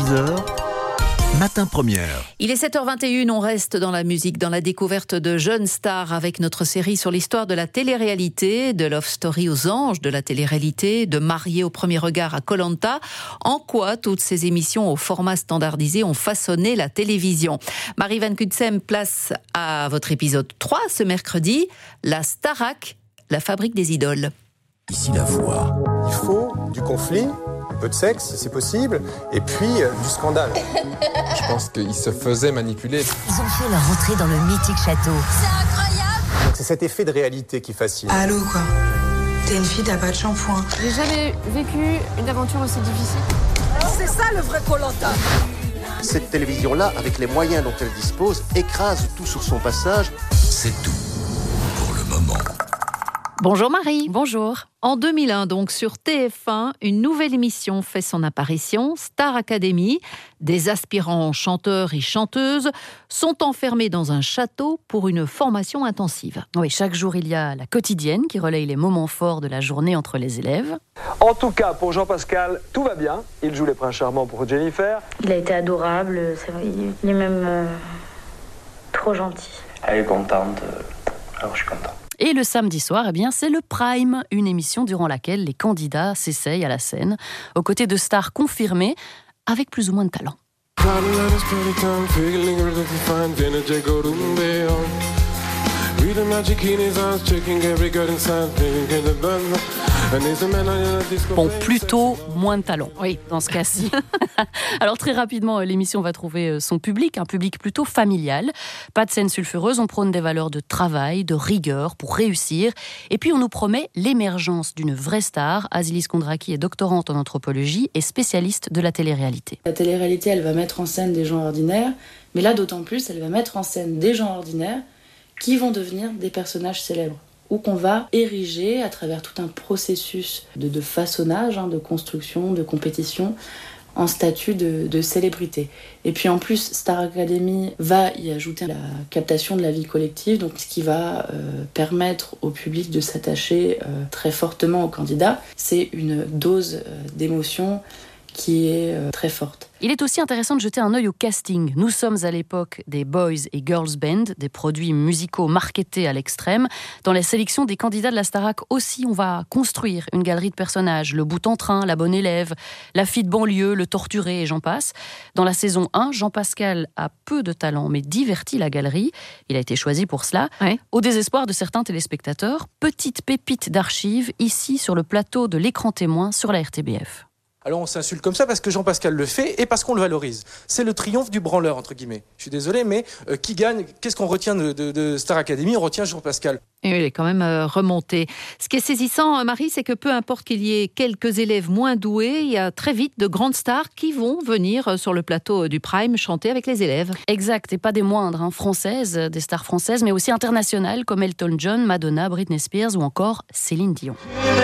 6h, Matin Première. Il est 7h21, on reste dans la musique, dans la découverte de jeunes stars avec notre série sur l'histoire de la télé-réalité, de Love Story aux anges de la télé-réalité, de Mariés au premier regard à Koh-Lanta. En quoi toutes ces émissions au format standardisé ont façonné la télévision? Marie Van Cutsem, place à votre épisode 3 ce mercredi, la Starac, la fabrique des idoles. Ici la voix. Il faut du conflit, un peu de sexe si c'est possible, et puis du scandale. Je pense qu'ils se faisaient manipuler. Ils ont fait leur entrée dans le mythique château. C'est incroyable! Donc c'est cet effet de réalité qui fascine. Allô quoi? T'es une fille, t'as pas de shampoing. J'ai jamais vécu une aventure aussi difficile. C'est ça le vrai Koh-Lanta! Cette télévision-là, avec les moyens dont elle dispose, écrase tout sur son passage. C'est tout pour le moment. Bonjour Marie. Bonjour. En 2001, donc, sur TF1, une nouvelle émission fait son apparition, Star Academy. Des aspirants chanteurs et chanteuses sont enfermés dans un château pour une formation intensive. Oui, chaque jour, il y a la quotidienne qui relaye les moments forts de la journée entre les élèves. En tout cas, pour Jean-Pascal, tout va bien. Il joue les princes charmants pour Jennifer. Il a été adorable, c'est vrai, il est même trop gentil. Elle est contente, alors je suis content. Et le samedi soir, c'est le Prime, une émission durant laquelle les candidats s'essayent à la scène, aux côtés de stars confirmées, avec plus ou moins de talent. Bon, plutôt moins de talent, oui, dans ce cas-ci. Alors très rapidement, l'émission va trouver son public, un public plutôt familial. Pas de scène sulfureuse, on prône des valeurs de travail, de rigueur pour réussir. Et puis on nous promet l'émergence d'une vraie star. Azilis Kondraki est doctorante en anthropologie et spécialiste de la télé-réalité. La télé-réalité, elle va mettre en scène des gens ordinaires, mais là d'autant plus, elle va mettre en scène des gens ordinaires qui vont devenir des personnages célèbres, ou qu'on va ériger à travers tout un processus de façonnage, de construction, de compétition, en statut de célébrité. Et puis en plus, Star Academy va y ajouter la captation de la vie collective, donc ce qui va permettre au public de s'attacher très fortement aux candidats. C'est une dose d'émotion qui est très forte. Il est aussi intéressant de jeter un œil au casting. Nous sommes à l'époque des boys et girls band, des produits musicaux marketés à l'extrême. Dans la sélection des candidats de la Starac aussi, on va construire une galerie de personnages. Le bout en train, la bonne élève, la fille de banlieue, le torturé et j'en passe. Dans la saison 1, Jean-Pascal a peu de talent, mais divertit la galerie. Il a été choisi pour cela. Ouais. Au désespoir de certains téléspectateurs, petite pépite d'archives, ici sur le plateau de l'écran témoin sur la RTBF. Alors on s'insulte comme ça parce que Jean-Pascal le fait et parce qu'on le valorise. C'est le triomphe du branleur, entre guillemets. Je suis désolé, mais qui gagne? Qu'est-ce qu'on retient de Star Academy? On retient Jean-Pascal. Et il est quand même remonté. Ce qui est saisissant, Marie, c'est que peu importe qu'il y ait quelques élèves moins doués, il y a très vite de grandes stars qui vont venir sur le plateau du Prime chanter avec les élèves. Exact, et pas des moindres, françaises, des stars françaises, mais aussi internationales comme Elton John, Madonna, Britney Spears ou encore Céline Dion.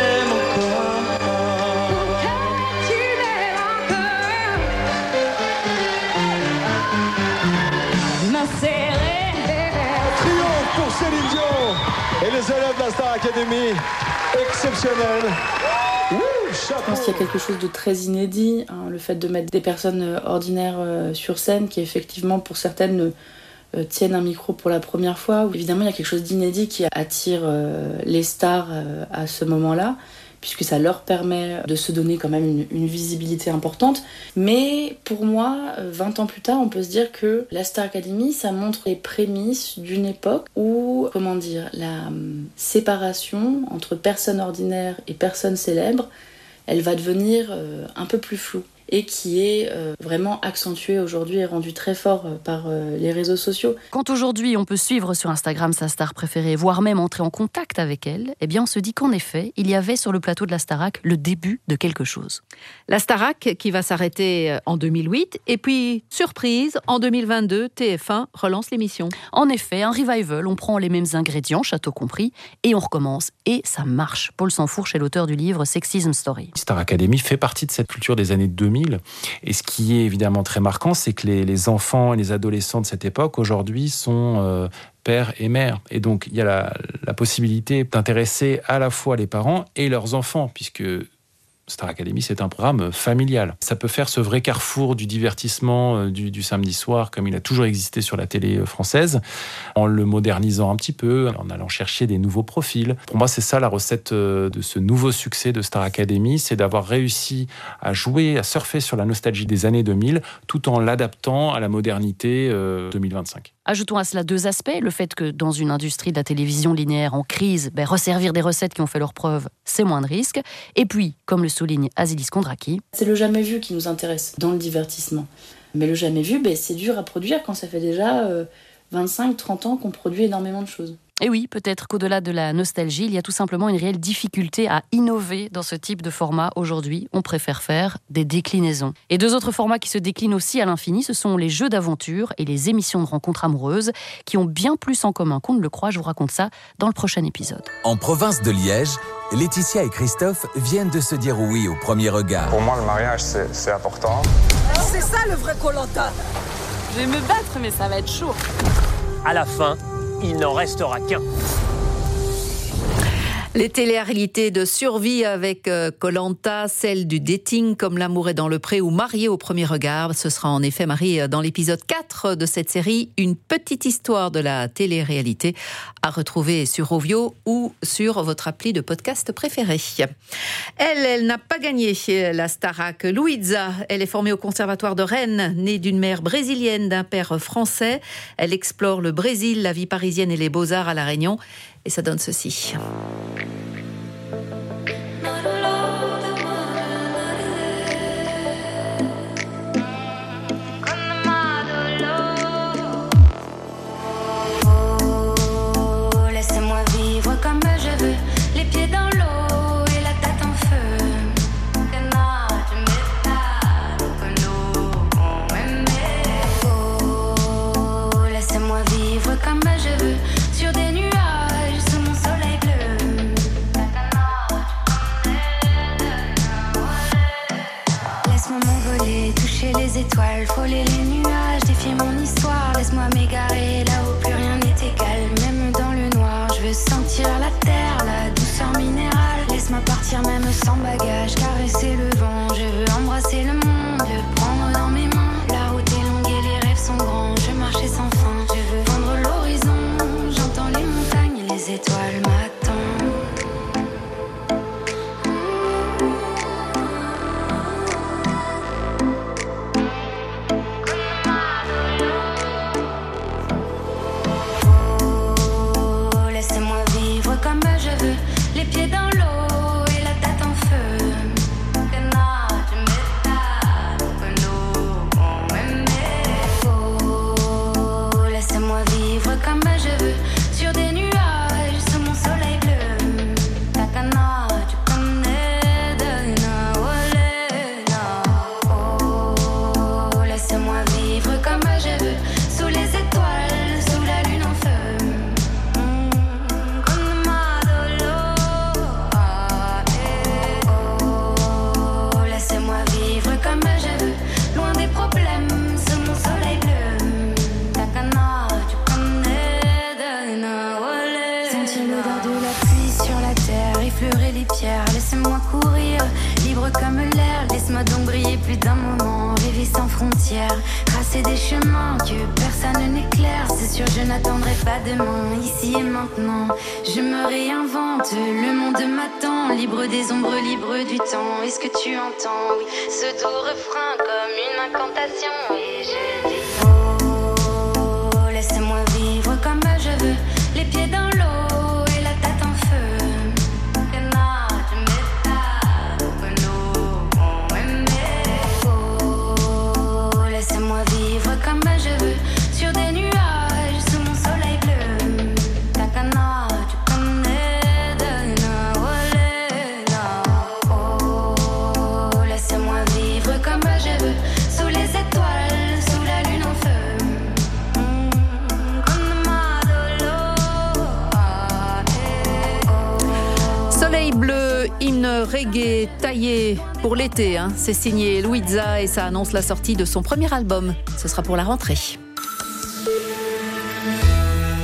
Et les élèves de la Star Academy, exceptionnels. Je pense qu'il y a quelque chose de très inédit, le fait de mettre des personnes ordinaires sur scène qui effectivement pour certaines tiennent un micro pour la première fois. Évidemment, il y a quelque chose d'inédit qui attire les stars à ce moment-là, puisque ça leur permet de se donner quand même une visibilité importante. Mais pour moi, 20 ans plus tard, on peut se dire que la Star Academy, ça montre les prémices d'une époque où, la séparation entre personnes ordinaires et personnes célèbres, elle va devenir un peu plus floue. Et qui est vraiment accentué aujourd'hui et rendu très fort par les réseaux sociaux. Quand aujourd'hui on peut suivre sur Instagram sa star préférée, voire même entrer en contact avec elle, on se dit qu'en effet, il y avait sur le plateau de la Starac le début de quelque chose. La Starac qui va s'arrêter en 2008, et puis, surprise, en 2022, TF1 relance l'émission. En effet, un revival, on prend les mêmes ingrédients, château compris, et on recommence, et ça marche. Paul Sanfourche est l'auteur du livre Sexism Story. Star Academy fait partie de cette culture des années 2000. Et ce qui est évidemment très marquant, c'est que les enfants et les adolescents de cette époque, aujourd'hui, sont père et mère. Et donc, il y a la possibilité d'intéresser à la fois les parents et leurs enfants, puisque Star Academy, c'est un programme familial. Ça peut faire ce vrai carrefour du divertissement du samedi soir, comme il a toujours existé sur la télé française, en le modernisant un petit peu, en allant chercher des nouveaux profils. Pour moi, c'est ça la recette de ce nouveau succès de Star Academy, c'est d'avoir réussi à jouer, à surfer sur la nostalgie des années 2000, tout en l'adaptant à la modernité 2025. Ajoutons à cela 2 aspects. Le fait que dans une industrie de la télévision linéaire en crise, resservir des recettes qui ont fait leurs preuves, c'est moins de risques. Et puis, comme le souligne Azilis Kondraki, c'est le jamais vu qui nous intéresse dans le divertissement. Mais le jamais vu, c'est dur à produire quand ça fait déjà 25-30 ans qu'on produit énormément de choses. Et oui, peut-être qu'au-delà de la nostalgie, il y a tout simplement une réelle difficulté à innover dans ce type de format. Aujourd'hui, on préfère faire des déclinaisons. Et 2 autres formats qui se déclinent aussi à l'infini, ce sont les jeux d'aventure et les émissions de rencontres amoureuses, qui ont bien plus en commun qu'on ne le croit. Je vous raconte ça dans le prochain épisode. En province de Liège, Laetitia et Christophe viennent de se dire oui au premier regard. Pour moi, le mariage, c'est important. C'est ça le vrai Koh-Lanta. Je vais me battre, mais ça va être chaud. À la fin, il n'en restera qu'un. Les téléréalités de survie avec Koh-Lanta, celle du dating comme L'amour est dans le pré ou Marié au premier regard. Ce sera en effet, Marie, dans l'épisode 4 de cette série, une petite histoire de la télé-réalité à retrouver sur Ovio ou sur votre appli de podcast préféré. Elle n'a pas gagné la Starac. Louisa, elle est formée au Conservatoire de Rennes, née d'une mère brésilienne, d'un père français. Elle explore le Brésil, la vie parisienne et les beaux-arts à La Réunion. Et ça donne ceci. Laissez-moi vivre comme je veux, les pieds dans l'eau et la tête en feu. Laissez-moi vivre comme je veux, sur des nuages sous mon soleil bleu. Laisse-moi m'envoler, toucher les étoiles, frôler les nuages, défier mon histoire. Laisse-moi m'égarer là où plus rien n'est égal, même dans le noir. Je veux sentir la terre, la douceur minérale. Laisse-moi partir même sans bagage, caresser le vent. Je veux embrasser le monde, le prendre dans mes mains. La route est longue et les rêves sont grands. Je veux marcher sans fin, je veux vendre l'horizon. J'entends les montagnes et les étoiles m'attendent. Laissez-moi vivre comme je veux, les pieds dans l'eau et la tête en feu. Laissez-moi vivre comme je veux, sur des nuages sous mon soleil bleu. Takana, tu connais Dana, oh, laissez-moi vivre comme je veux, sous les étoiles, sous la lune en feu. Laissez-moi vivre comme je veux, loin des problèmes, sous mon soleil bleu. Takana, tu connais Dana, sentir l'odeur de la pluie sur la terre, effleurer les pierres, laissez-moi courir, libre comme l'air. Laisse-moi donc briller plus d'un moment, rêver sans frontières, tracer des chemins que personne n'éclaire. C'est sûr, je n'attendrai pas demain, ici et maintenant. Je me réinvente, le monde m'attend, libre des ombres, libre du temps. Est-ce que tu entends, oui, ce doux refrain comme une incantation? Et je dis oh, laissez-moi vivre comme je veux, les pieds dans l'eau et la tête en feu. Laissez-moi vivre comme je veux, sur des nuages sous mon soleil bleu. Takana, tu connais Dana, oh, laissez-moi vivre comme je veux, sous les étoiles, sous la lune en feu. Soleil bleu, hymne reggae taillé pour l'été. C'est signé Louisa et ça annonce la sortie de son premier album. Ce sera pour la rentrée.